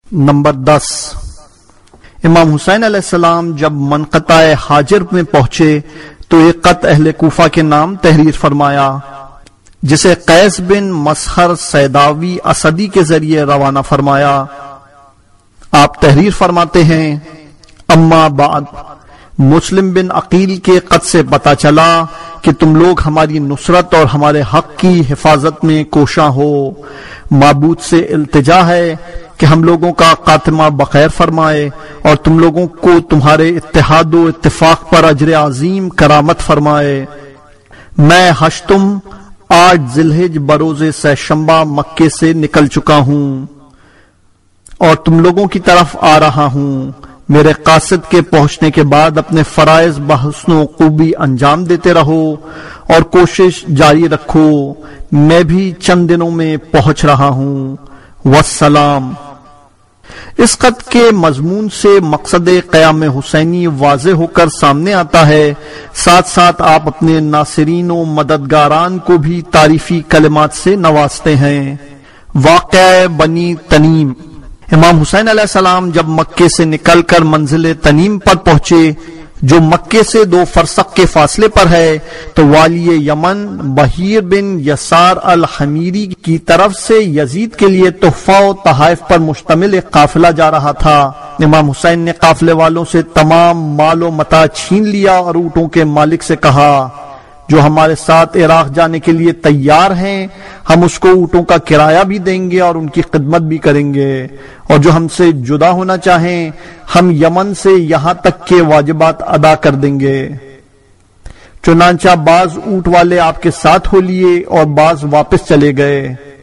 Number 10، امام حسین علیہ السلام جب منقطع حاجر میں پہنچے تو ایک قط اہل کوفہ کے نام تحریر فرمایا، جسے قیس بن مسحر سیداوی اسدی کے ذریعے روانہ فرمایا۔ آپ تحریر فرماتے ہیں، اما بعد، مسلم بن عقیل کے قط سے پتہ چلا کہ تم لوگ ہماری نصرت اور ہمارے حق کی حفاظت میں کوشاں ہو۔ معبود سے التجا ہے کہ ہم لوگوں کا خاتمہ بخیر فرمائے اور تم لوگوں کو تمہارے اتحاد و اتفاق پر اجر عظیم کرامت فرمائے۔ میں ہشتم 8 ذی الحجہ بروز سہشنبہ مکے سے نکل چکا ہوں اور تم لوگوں کی طرف آ رہا ہوں۔ میرے قاصد کے پہنچنے کے بعد اپنے فرائض بحسن و خوبی انجام دیتے رہو اور کوشش جاری رکھو۔ میں بھی چند دنوں میں پہنچ رہا ہوں۔ والسلام۔ اس خط کے مضمون سے مقصد قیام حسینی واضح ہو کر سامنے آتا ہے، ساتھ ساتھ آپ اپنے ناصرین و مددگاران کو بھی تعریفی کلمات سے نوازتے ہیں۔ واقعہ بنی تنیم۔ امام حسین علیہ السلام جب مکے سے نکل کر منزل تنیم پر پہنچے، جو مکے سے 2 فرسخ کے فاصلے پر ہے، تو والی یمن بحیر بن یسار الحمیری کی طرف سے یزید کے لیے تحفہ و تحائف پر مشتمل ایک قافلہ جا رہا تھا۔ امام حسین نے قافلے والوں سے تمام مال و متاع چھین لیا اور اونٹوں کے مالک سے کہا، جو ہمارے ساتھ عراق جانے کے لیے تیار ہیں، ہم اس کو اونٹوں کا کرایہ بھی دیں گے اور ان کی خدمت بھی کریں گے، اور جو ہم سے جدا ہونا چاہیں ہم یمن سے یہاں تک کے واجبات ادا کر دیں گے۔ چنانچہ بعض اونٹ والے آپ کے ساتھ ہو لیے اور بعض واپس چلے گئے۔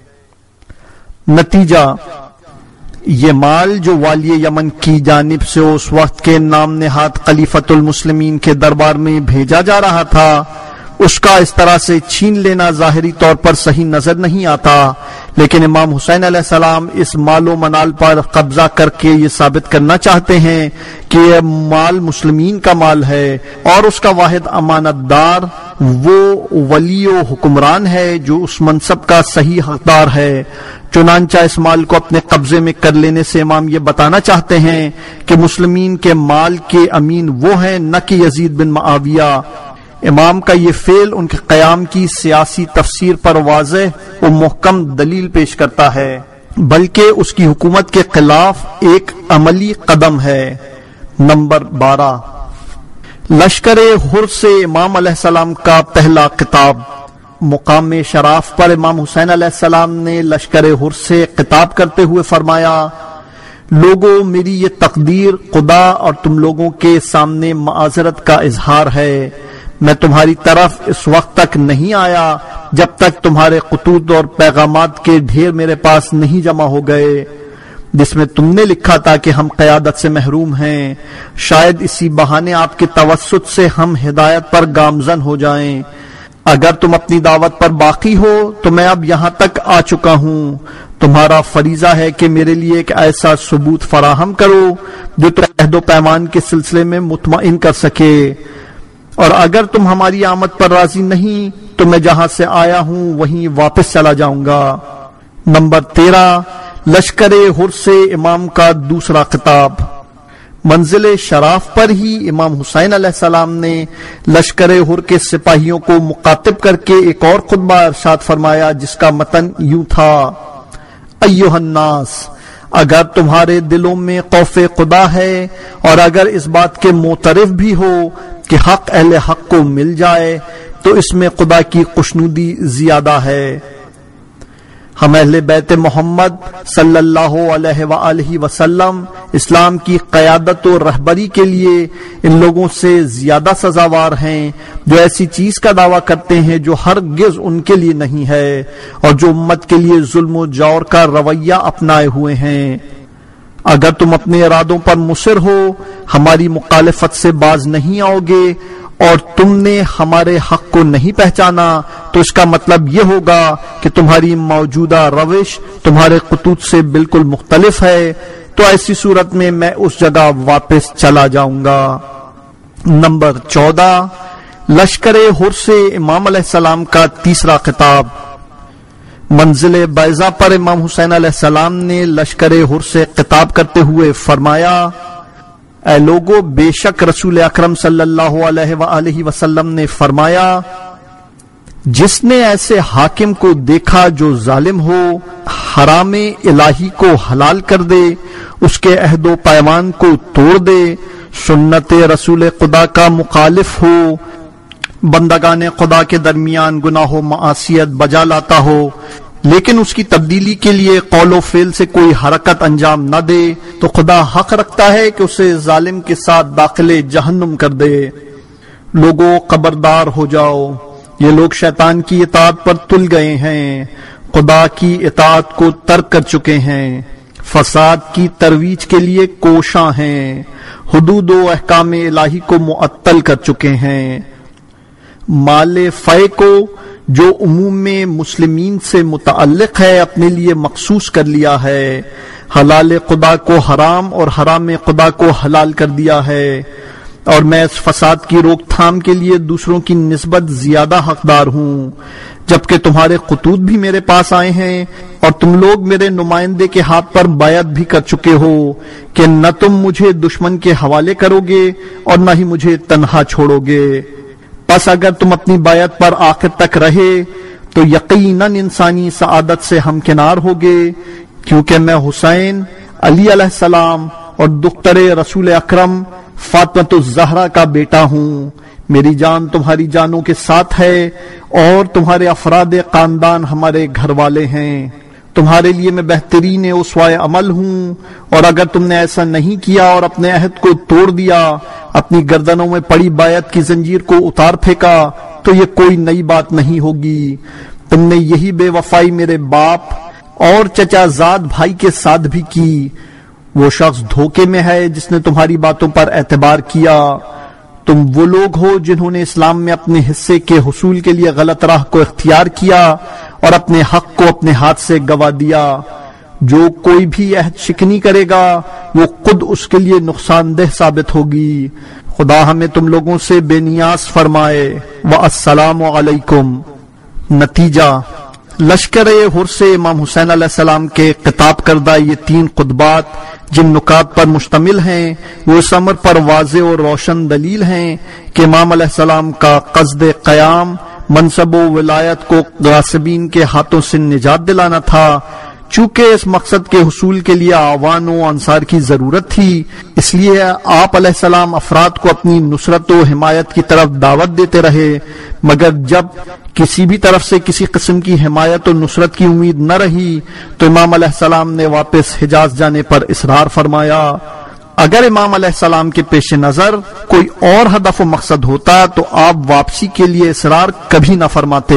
نتیجہ یہ مال جو والی یمن کی جانب سے اس وقت کے نام نہاد خلیفۃ المسلمین کے دربار میں بھیجا جا رہا تھا، اس کا اس طرح سے چھین لینا ظاہری طور پر صحیح نظر نہیں آتا، لیکن امام حسین علیہ السلام اس مال و منال پر قبضہ کر کے یہ ثابت کرنا چاہتے ہیں کہ یہ مال مسلمین کا مال ہے اور اس کا واحد امانت دار وہ ولی و حکمران ہے جو اس منصب کا صحیح حقدار ہے۔ چنانچہ اس مال کو اپنے قبضے میں کر لینے سے امام یہ بتانا چاہتے ہیں کہ مسلمین کے مال کے امین وہ ہیں، نہ کہ یزید بن معاویہ۔ امام کا یہ فعل ان کے قیام کی سیاسی تفسیر پر واضح و محکم دلیل پیش کرتا ہے، بلکہ اس کی حکومت کے خلاف ایک عملی قدم ہے۔ نمبر 12، لشکر حر سے امام علیہ السلام کا پہلا خطاب۔ مقام شراف پر امام حسین علیہ السلام نے لشکر حر سے خطاب کرتے ہوئے فرمایا، لوگوں، میری یہ تقدیر خدا اور تم لوگوں کے سامنے معذرت کا اظہار ہے۔ میں تمہاری طرف اس وقت تک نہیں آیا جب تک تمہارے خطوط اور پیغامات کے ڈھیر میرے پاس نہیں جمع ہو گئے، جس میں تم نے لکھا تھا کہ ہم قیادت سے محروم ہیں، شاید اسی بہانے آپ کے توسط سے ہم ہدایت پر گامزن ہو جائیں۔ اگر تم اپنی دعوت پر باقی ہو تو میں اب یہاں تک آ چکا ہوں۔ تمہارا فریضہ ہے کہ میرے لیے ایک ایسا ثبوت فراہم کرو جو تم عہد و پیمان کے سلسلے میں مطمئن کر سکے، اور اگر تم ہماری آمد پر راضی نہیں تو میں جہاں سے آیا ہوں وہیں واپس چلا جاؤں گا۔ نمبر 13، لشکر حر سے امام کا دوسرا خطاب۔ منزل شراف پر ہی امام حسین علیہ السلام نے لشکر حر کے سپاہیوں کو مخاطب کر کے ایک اور خطبہ ارشاد فرمایا، جس کا متن یوں تھا، ایھا الناس، اگر تمہارے دلوں میں خوف خدا ہے اور اگر اس بات کے معترف بھی ہو کہ حق اہل حق کو مل جائے تو اس میں خدا کی خوشنودی زیادہ ہے۔ ہم اہل بیت محمد صلی اللہ علیہ وآلہ وسلم اسلام کی قیادت و رہبری کے لیے ان لوگوں سے زیادہ سزاوار ہیں جو ایسی چیز کا دعویٰ کرتے ہیں جو ہرگز ان کے لیے نہیں ہے اور جو امت کے لیے ظلم و جور کا رویہ اپنائے ہوئے ہیں۔ اگر تم اپنے ارادوں پر مصر ہو، ہماری مخالفت سے باز نہیں آؤ گے اور تم نے ہمارے حق کو نہیں پہچانا تو اس کا مطلب یہ ہوگا کہ تمہاری موجودہ روش تمہارے خطوط سے بالکل مختلف ہے، تو ایسی صورت میں میں اس جگہ واپس چلا جاؤں گا۔ نمبر 14، لشکر حر سے امام علیہ السلام کا تیسرا خطاب۔ منزل بیضا پر امام حسین علیہ السلام نے لشکر حر سے خطاب کرتے ہوئے فرمایا، اے لوگو، بے شک رسول اکرم صلی اللہ علیہ وآلہ وسلم نے فرمایا، جس نے ایسے حاکم کو دیکھا جو ظالم ہو، حرام الہی کو حلال کر دے، اس کے عہد و پیمان کو توڑ دے، سنت رسول خدا کا مخالف ہو، بندگان خدا کے درمیان گناہ و معاصیت بجا لاتا ہو، لیکن اس کی تبدیلی کے لیے قول و فعل سے کوئی حرکت انجام نہ دے، تو خدا حق رکھتا ہے کہ اسے ظالم کے ساتھ داخل جہنم کر دے۔ لوگوں، خبردار ہو جاؤ، یہ لوگ شیطان کی اطاعت پر تل گئے ہیں، خدا کی اطاعت کو ترک کر چکے ہیں، فساد کی ترویج کے لیے کوشاں ہیں، حدود و احکام الہی کو معطل کر چکے ہیں۔ مال فے کو جو عموم میں مسلمین سے متعلق ہے اپنے لیے مخصوص کر لیا ہے، حلال خدا کو حرام اور حرام خدا کو حلال کر دیا ہے، اور میں اس فساد کی روک تھام کے لیے دوسروں کی نسبت زیادہ حقدار ہوں، جبکہ تمہارے خطوط بھی میرے پاس آئے ہیں اور تم لوگ میرے نمائندے کے ہاتھ پر بیعت بھی کر چکے ہو کہ نہ تم مجھے دشمن کے حوالے کرو گے اور نہ ہی مجھے تنہا چھوڑو گے۔ پس اگر تم اپنی بیعت پر آخر تک رہے تو یقیناً انسانی سعادت سے ہمکنار ہوگے، کیونکہ میں حسین علی علیہ السلام اور دختر رسول اکرم فاطمۃ الزہرا کا بیٹا ہوں۔ میری جان تمہاری جانوں کے ساتھ ہے اور تمہارے افراد خاندان ہمارے گھر والے ہیں۔ تمہارے لیے میں بہترین اسوائے عمل ہوں، اور اگر تم نے ایسا نہیں کیا اور اپنے عہد کو توڑ دیا، اپنی گردنوں میں پڑی بیعت کی زنجیر کو اتار پھینکا، تو یہ کوئی نئی بات نہیں ہوگی۔ تم نے یہی بے وفائی میرے باپ اور چچا زاد بھائی کے ساتھ بھی کی۔ وہ شخص دھوکے میں ہے جس نے تمہاری باتوں پر اعتبار کیا۔ تم وہ لوگ ہو جنہوں نے اسلام میں اپنے حصے کے حصول کے لیے غلط راہ کو اختیار کیا اور اپنے حق کو اپنے ہاتھ سے گوا دیا۔ جو کوئی بھی عہد شکنی کرے گا وہ خود اس کے لیے نقصان دہ ثابت ہوگی۔ خدا ہمیں تم لوگوں سے بے نیاز فرمائے۔ والسلام علیکم۔ نتیجہ، لشکر حر سے امام حسین علیہ السلام کے خطاب کردہ یہ 3 خطبات جن نکات پر مشتمل ہیں وہ اس امر پر واضح اور روشن دلیل ہیں کہ امام علیہ السلام کا قصد قیام منصب و ولایت کو غاصبین کے ہاتھوں سے نجات دلانا تھا۔ چونکہ اس مقصد کے حصول کے لیے اعوان و انصار کی ضرورت تھی، اس لیے آپ علیہ السلام افراد کو اپنی نصرت و حمایت کی طرف دعوت دیتے رہے، مگر جب کسی بھی طرف سے کسی قسم کی حمایت و نصرت کی امید نہ رہی تو امام علیہ السلام نے واپس حجاز جانے پر اصرار فرمایا۔ اگر امام علیہ السلام کے پیش نظر کوئی اور ہدف و مقصد ہوتا تو آپ واپسی کے لیے اصرار کبھی نہ فرماتے۔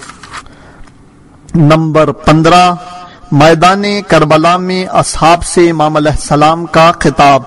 نمبر 15، میدان کربلا میں اصحاب سے امام علیہ السلام کا خطاب۔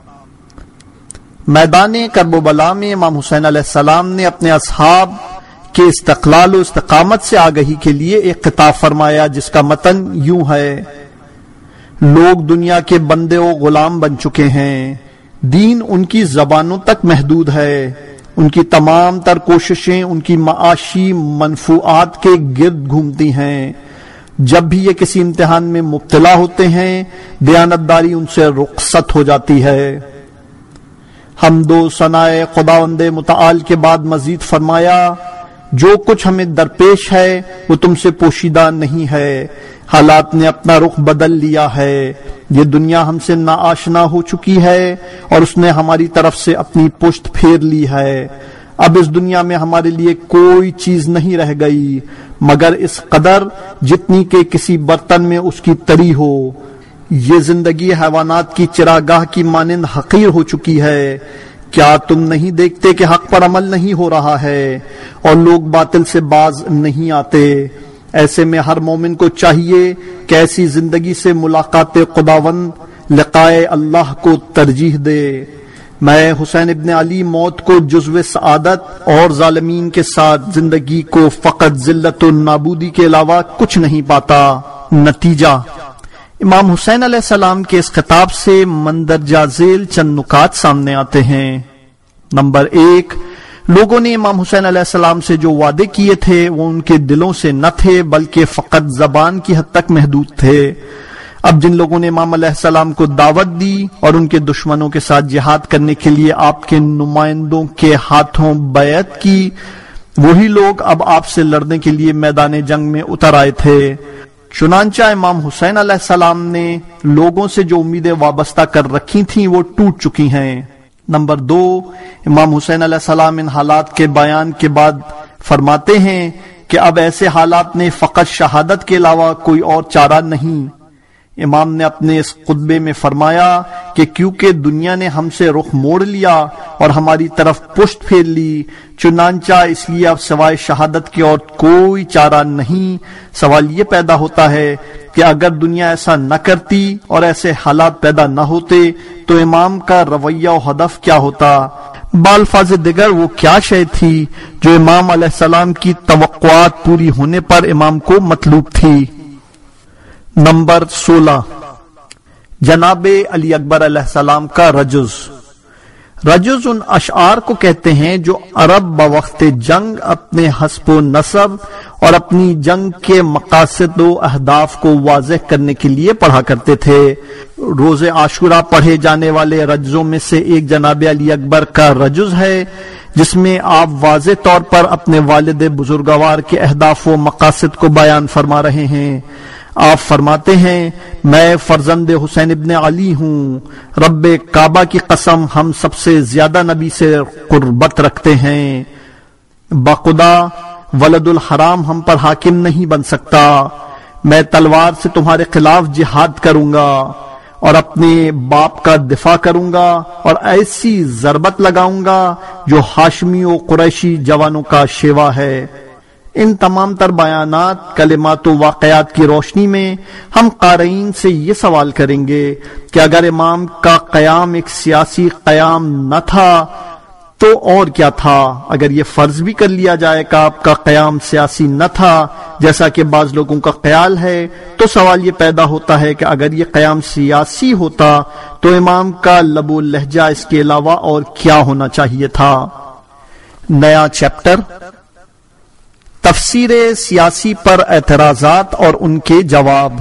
میدان کربلا میں امام حسین علیہ السلام نے اپنے اصحاب کے استقلال و استقامت سے آگہی کے لیے ایک خطاب فرمایا جس کا متن یوں ہے: لوگ دنیا کے بندے و غلام بن چکے ہیں، دین ان کی زبانوں تک محدود ہے، ان کی تمام تر کوششیں ان کی معاشی منفوعات کے گرد گھومتی ہیں۔ جب بھی یہ کسی امتحان میں مبتلا ہوتے ہیں دیانتداری ان سے رخصت ہو جاتی ہے۔ حمد و ثناء خداوند متعال کے بعد مزید فرمایا: جو کچھ ہمیں درپیش ہے وہ تم سے پوشیدہ نہیں ہے، حالات نے اپنا رخ بدل لیا ہے، یہ دنیا ہم سے ناآشنا ہو چکی ہے اور اس نے ہماری طرف سے اپنی پشت پھیر لی ہے۔ اب اس دنیا میں ہمارے لیے کوئی چیز نہیں رہ گئی مگر اس قدر جتنی کہ کسی برتن میں اس کی تری ہو۔ یہ زندگی حیوانات کی چراگاہ کی مانند حقیر ہو چکی ہے۔ کیا تم نہیں دیکھتے کہ حق پر عمل نہیں ہو رہا ہے اور لوگ باطل سے باز نہیں آتے؟ ایسے میں ہر مومن کو چاہیے کہ ایسی زندگی سے ملاقات خداوند لقائے اللہ کو ترجیح دے۔ میں حسین ابن علی موت کو جزو سعادت اور ظالمین کے ساتھ زندگی کو فقط ذلت و نابودی کے علاوہ کچھ نہیں پاتا۔ نتیجہ، امام حسین علیہ السلام کے اس خطاب سے مندرجہ ذیل چند نکات سامنے آتے ہیں۔ نمبر 1، لوگوں نے امام حسین علیہ السلام سے جو وعدے کیے تھے وہ ان کے دلوں سے نہ تھے بلکہ فقط زبان کی حد تک محدود تھے۔ اب جن لوگوں نے امام علیہ السلام کو دعوت دی اور ان کے دشمنوں کے ساتھ جہاد کرنے کے لیے آپ کے نمائندوں کے ہاتھوں بیعت کی، وہی لوگ اب آپ سے لڑنے کے لیے میدان جنگ میں اتر آئے تھے۔ چنانچہ امام حسین علیہ السلام نے لوگوں سے جو امیدیں وابستہ کر رکھی تھیں وہ ٹوٹ چکی ہیں۔ نمبر 2، امام حسین علیہ السلام ان حالات کے بیان کے بعد فرماتے ہیں کہ اب ایسے حالات میں فقط شہادت کے علاوہ کوئی اور چارہ نہیں۔ امام نے اپنے اس خطبے میں فرمایا کہ کیونکہ دنیا نے ہم سے رخ موڑ لیا اور ہماری طرف پشت پھیر لی، چنانچہ اس لیے اب سوائے شہادت کے اور کوئی چارہ نہیں۔ سوال یہ پیدا ہوتا ہے کہ اگر دنیا ایسا نہ کرتی اور ایسے حالات پیدا نہ ہوتے تو امام کا رویہ و ہدف کیا ہوتا؟ بالفاظ دیگر وہ کیا شے تھی جو امام علیہ السلام کی توقعات پوری ہونے پر امام کو مطلوب تھی؟ نمبر 16، جناب علی اکبر علیہ السلام کا رجز۔ رجز ان اشعار کو کہتے ہیں جو عرب بوقت جنگ اپنے حسب و نسب اور اپنی جنگ کے مقاصد و اہداف کو واضح کرنے کے لیے پڑھا کرتے تھے۔ روز عاشورہ پڑھے جانے والے رجزوں میں سے ایک جناب علی اکبر کا رجز ہے، جس میں آپ واضح طور پر اپنے والد بزرگوار کے اہداف و مقاصد کو بیان فرما رہے ہیں۔ آپ فرماتے ہیں، میں فرزند حسین ابن علی ہوں، رب کعبہ کی قسم ہم سب سے زیادہ نبی سے قربت رکھتے ہیں، بخدا ولد الحرام ہم پر حاکم نہیں بن سکتا، میں تلوار سے تمہارے خلاف جہاد کروں گا اور اپنے باپ کا دفاع کروں گا اور ایسی ضربت لگاؤں گا جو ہاشمی و قریشی جوانوں کا شیوا ہے۔ ان تمام تر بیانات، کلمات و واقعات کی روشنی میں ہم قارئین سے یہ سوال کریں گے کہ اگر امام کا قیام ایک سیاسی قیام نہ تھا تو اور کیا تھا؟ اگر یہ فرض بھی کر لیا جائے کہ آپ کا قیام سیاسی نہ تھا جیسا کہ بعض لوگوں کا خیال ہے، تو سوال یہ پیدا ہوتا ہے کہ اگر یہ قیام سیاسی ہوتا تو امام کا لب و لہجہ اس کے علاوہ اور کیا ہونا چاہیے تھا؟ نیا چیپٹر، تفسیر سیاسی پر اعتراضات اور ان کے جواب۔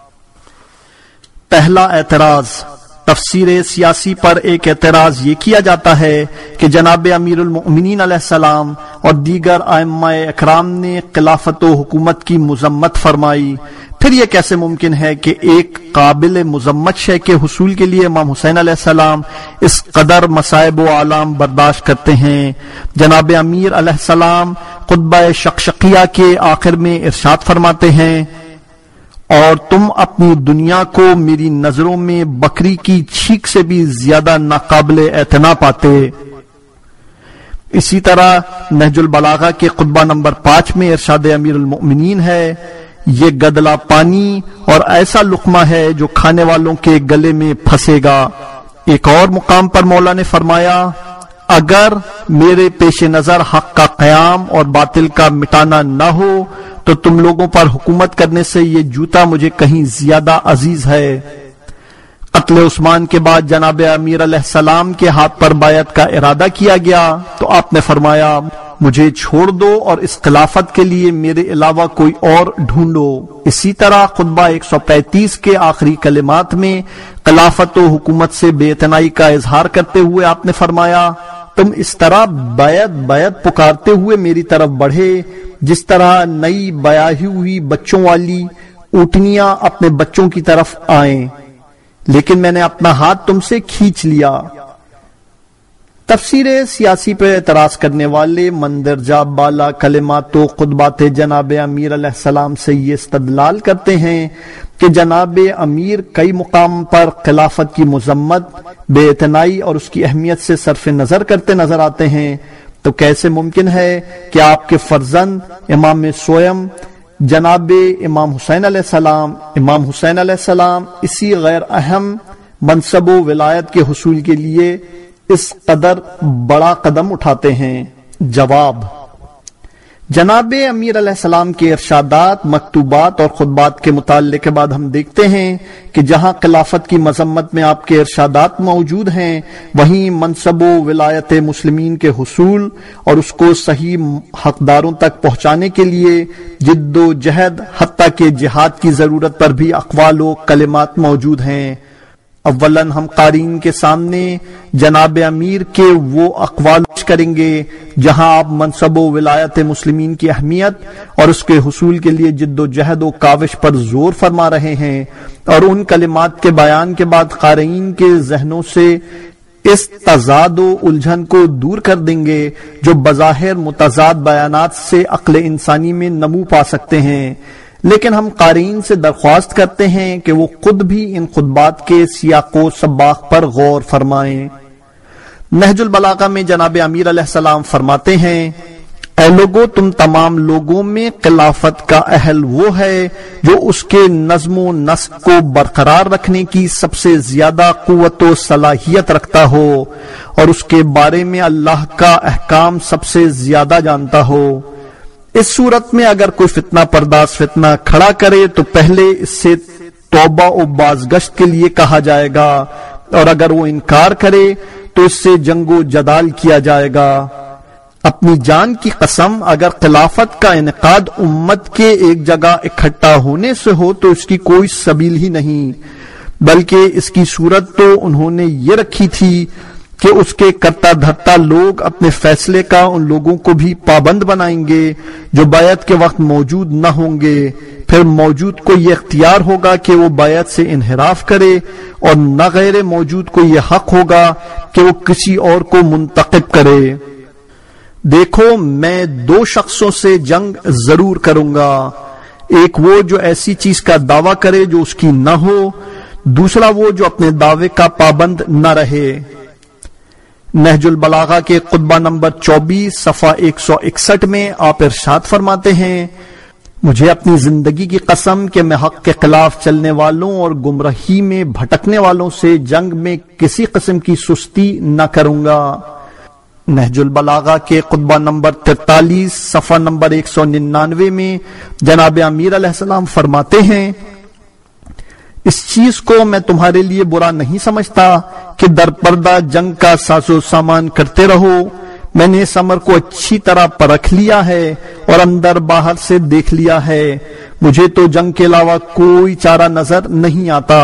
پہلا اعتراض، تفسیر سیاسی پر ایک اعتراض یہ کیا جاتا ہے کہ جناب امیر المؤمنین علیہ السلام اور دیگر ائمہ اکرام نے خلافت و حکومت کی مذمت فرمائی، پھر یہ کیسے ممکن ہے کہ ایک قابل مذمت شے کے حصول کے لیے امام حسین علیہ السلام اس قدر مصائب و آلام برداشت کرتے ہیں؟ جناب امیر علیہ السلام خطبہ شقشقیہ کے آخر میں ارشاد فرماتے ہیں، اور تم اپنی دنیا کو میری نظروں میں بکری کی چھینک سے بھی زیادہ ناقابل اعتنا پاتے۔ اسی طرح نہج البلاغہ کے خطبہ نمبر 5 میں ارشاد امیر المؤمنین ہے، یہ گدلا پانی اور ایسا لقمہ ہے جو کھانے والوں کے گلے میں پھنسے گا۔ ایک اور مقام پر مولا نے فرمایا، اگر میرے پیش نظر حق کا قیام اور باطل کا مٹانا نہ ہو تو تم لوگوں پر حکومت کرنے سے یہ جوتا مجھے کہیں زیادہ عزیز ہے۔ قتل عثمان کے بعد جناب امیر علیہ السلام کے ہاتھ پر بیعت کا ارادہ کیا گیا تو آپ نے فرمایا، مجھے چھوڑ دو اور اس خلافت کے لیے میرے علاوہ کوئی اور ڈھونڈو۔ اسی طرح خطبہ 135 کے آخری کلمات میں خلافت و حکومت سے بے اعتنائی کا اظہار کرتے ہوئے آپ نے فرمایا، تم اس طرح بیعت پکارتے ہوئے میری طرف بڑھے جس طرح نئی بیاہی ہوئی بچوں والی اونٹنیاں اپنے بچوں کی طرف آئیں، لیکن میں نے اپنا ہاتھ تم سے کھینچ لیا۔ تفسیر سیاسی پر اعتراض کرنے والے مندرجہ بالا کلمات و خطبات جناب امیر علیہ السلام سے یہ استدلال کرتے ہیں کہ جناب امیر کئی مقام پر خلافت کی مذمت، بے اعتنائی اور اس کی اہمیت سے صرف نظر کرتے نظر آتے ہیں، تو کیسے ممکن ہے کہ آپ کے فرزند امام سویم جناب امام حسین علیہ السلام اسی غیر اہم منصب و ولایت کے حصول کے لیے اس قدر بڑا قدم اٹھاتے ہیں؟ جواب، جناب امیر علیہ السلام کے ارشادات، مکتوبات اور خطبات کے مطالعے کے بعد ہم دیکھتے ہیں کہ جہاں خلافت کی مذمت میں آپ کے ارشادات موجود ہیں، وہیں منصب و ولایت مسلمین کے حصول اور اس کو صحیح حقداروں تک پہنچانے کے لیے جد و جہد حتیٰ کہ جہاد کی ضرورت پر بھی اقوال و کلمات موجود ہیں۔ اولاً ہم قارئین کے سامنے جناب امیر کے وہ اقوال کریں گے جہاں آپ منصب و ولایت مسلمین کی اہمیت اور اس کے حصول کے لیے جد و جہد و کاوش پر زور فرما رہے ہیں، اور ان کلمات کے بیان کے بعد قارئین کے ذہنوں سے اس تضاد و الجھن کو دور کر دیں گے جو بظاہر متضاد بیانات سے عقل انسانی میں نمو پا سکتے ہیں۔ لیکن ہم قارئین سے درخواست کرتے ہیں کہ وہ خود بھی ان خطبات کے سیاق و سباق پر غور فرمائیں۔ نہج البلاغہ میں جناب امیر علیہ السلام فرماتے ہیں، اے لوگو، تم تمام لوگوں میں خلافت کا اہل وہ ہے جو اس کے نظم و نسق کو برقرار رکھنے کی سب سے زیادہ قوت و صلاحیت رکھتا ہو اور اس کے بارے میں اللہ کا احکام سب سے زیادہ جانتا ہو۔ اس صورت میں اگر کوئی فتنہ پرداز فتنہ کھڑا کرے تو پہلے اس سے توبہ و بازگشت کے لیے کہا جائے گا، اور اگر وہ انکار کرے تو اس سے جنگ و جدال کیا جائے گا۔ اپنی جان کی قسم، اگر خلافت کا انعقاد امت کے ایک جگہ اکٹھا ہونے سے ہو تو اس کی کوئی سبیل ہی نہیں، بلکہ اس کی صورت تو انہوں نے یہ رکھی تھی کہ اس کے کرتا دھرتا لوگ اپنے فیصلے کا ان لوگوں کو بھی پابند بنائیں گے جو بیعت کے وقت موجود نہ ہوں گے، پھر موجود کو یہ اختیار ہوگا کہ وہ بیعت سے انحراف کرے، اور نہ غیر موجود کو یہ حق ہوگا کہ وہ کسی اور کو منتخب کرے۔ دیکھو، میں دو شخصوں سے جنگ ضرور کروں گا، ایک وہ جو ایسی چیز کا دعویٰ کرے جو اس کی نہ ہو، دوسرا وہ جو اپنے دعوے کا پابند نہ رہے۔ نہج البلاغہ کے خطبہ نمبر 24 صفحہ 161 میں آپ ارشاد فرماتے ہیں، مجھے اپنی زندگی کی قسم کہ میں حق کے خلاف چلنے والوں اور گمراہی میں بھٹکنے والوں سے جنگ میں کسی قسم کی سستی نہ کروں گا۔ نہج البلاغہ کے خطبہ نمبر 43 صفحہ نمبر 199 میں جناب امیر علیہ السلام فرماتے ہیں، اس چیز کو میں تمہارے لیے برا نہیں سمجھتا کہ در پردہ جنگ کا ساز و سامان کرتے رہو۔ میں نے اس امر کو اچھی طرح پرکھ لیا ہے اور اندر باہر سے دیکھ لیا ہے، مجھے تو جنگ کے علاوہ کوئی چارہ نظر نہیں آتا۔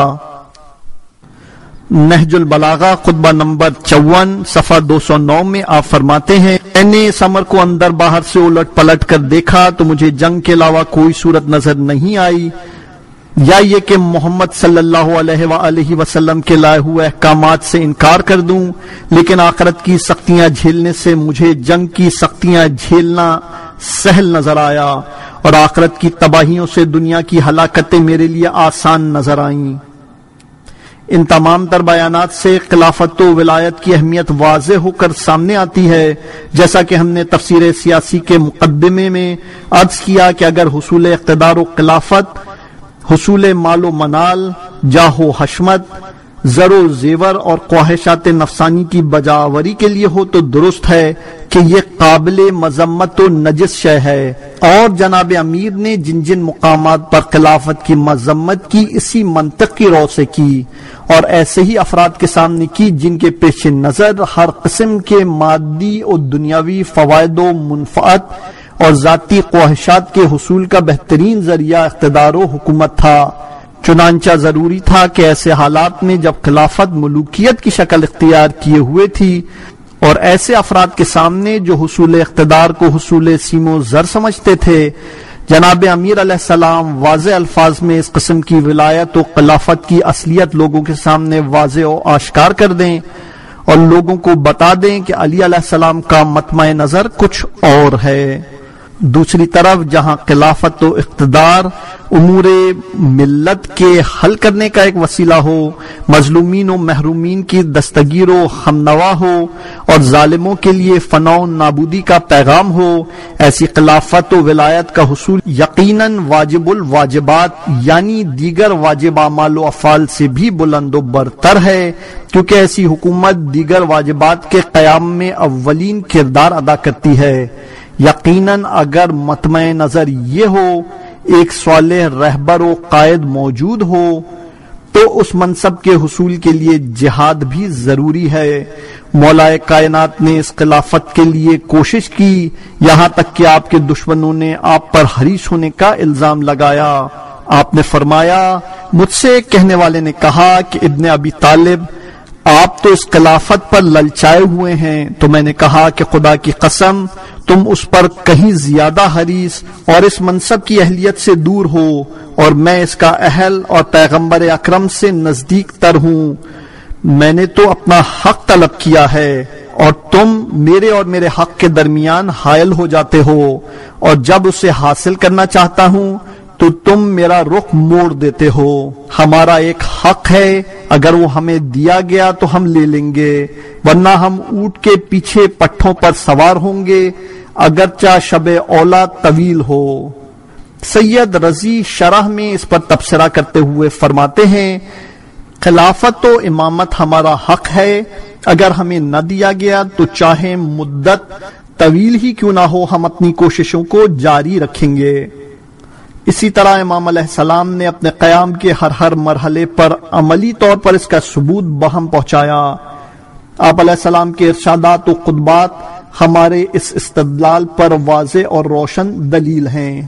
نہج البلاغہ خطبہ نمبر 54 صفحہ 209 میں آپ فرماتے ہیں، میں نے اس امر کو اندر باہر سے الٹ پلٹ کر دیکھا تو مجھے جنگ کے علاوہ کوئی صورت نظر نہیں آئی، یا یہ کہ محمد صلی اللہ علیہ وآلہ وسلم کے لائے ہوئے احکامات سے انکار کر دوں، لیکن آخرت کی سختیاں جھیلنے سے مجھے جنگ کی سختیاں جھیلنا سہل نظر آیا، اور آخرت کی تباہیوں سے دنیا کی ہلاکتیں میرے لیے آسان نظر آئیں۔ ان تمام تر بیانات سے خلافت و ولایت کی اہمیت واضح ہو کر سامنے آتی ہے، جیسا کہ ہم نے تفسیر سیاسی کے مقدمے میں عرض کیا کہ اگر حصول اقتدار و خلافت حصول مال و منال، جاہ و حشمت، زر و زیور اور خواہشات نفسانی کی بجاوری کے لیے ہو تو درست ہے کہ یہ قابل مذمت و نجس شے ہے، اور جناب امیر نے جن جن مقامات پر خلافت کی مذمت کی اسی منطق کی رو سے کی، اور ایسے ہی افراد کے سامنے کی جن کے پیش نظر ہر قسم کے مادی اور دنیاوی فوائد و منفعت اور ذاتی خواہشات کے حصول کا بہترین ذریعہ اقتدار و حکومت تھا۔ چنانچہ ضروری تھا کہ ایسے حالات میں جب خلافت ملوکیت کی شکل اختیار کیے ہوئے تھی اور ایسے افراد کے سامنے جو حصول اقتدار کو حصول سیم و زر سمجھتے تھے، جناب امیر علیہ السلام واضح الفاظ میں اس قسم کی ولایت و خلافت کی اصلیت لوگوں کے سامنے واضح و آشکار کر دیں اور لوگوں کو بتا دیں کہ علی علیہ السلام کا مطمع نظر کچھ اور ہے۔ دوسری طرف جہاں خلافت و اقتدار امور ملت کے حل کرنے کا ایک وسیلہ ہو، مظلومین و محرومین کی دستگیر و ہمنوا ہو اور ظالموں کے لیے فنا و نابودی کا پیغام ہو، ایسی خلافت و ولایت کا حصول یقیناً واجب الواجبات یعنی دیگر واجب اعمال و افعال سے بھی بلند و برتر ہے، کیونکہ ایسی حکومت دیگر واجبات کے قیام میں اولین کردار ادا کرتی ہے۔ یقیناً اگر مطمع نظر یہ ہو ایک صالح رہبر و قائد موجود ہو تو اس منصب کے حصول کے لیے جہاد بھی ضروری ہے۔ مولا کائنات نے اس خلافت کے لیے کوشش کی، یہاں تک کہ آپ کے دشمنوں نے آپ پر حریص ہونے کا الزام لگایا۔ آپ نے فرمایا، مجھ سے کہنے والے نے کہا کہ ابن ابی طالب آپ تو اس خلافت پر للچائے ہوئے ہیں، تو میں نے کہا کہ خدا کی قسم تم اس پر کہیں زیادہ حریص اور اس منصب کی اہلیت سے دور ہو، اور میں اس کا اہل اور پیغمبر اکرم سے نزدیک تر ہوں۔ میں نے تو اپنا حق طلب کیا ہے اور تم میرے اور میرے حق کے درمیان حائل ہو جاتے ہو، اور جب اسے حاصل کرنا چاہتا ہوں تو تم میرا رخ موڑ دیتے ہو۔ ہمارا ایک حق ہے، اگر وہ ہمیں دیا گیا تو ہم لے لیں گے، ورنہ ہم اونٹ کے پیچھے پٹھوں پر سوار ہوں گے، اگرچہ شب اولا طویل ہو۔ سید رضی شرح میں اس پر تبصرہ کرتے ہوئے فرماتے ہیں، خلافت و امامت ہمارا حق ہے، اگر ہمیں نہ دیا گیا تو چاہے مدت طویل ہی کیوں نہ ہو ہم اپنی کوششوں کو جاری رکھیں گے۔ اسی طرح امام علیہ السلام نے اپنے قیام کے ہر مرحلے پر عملی طور پر اس کا ثبوت بہم پہنچایا۔ آپ علیہ السلام کے ارشادات و خطبات ہمارے اس استدلال پر واضح اور روشن دلیل ہیں۔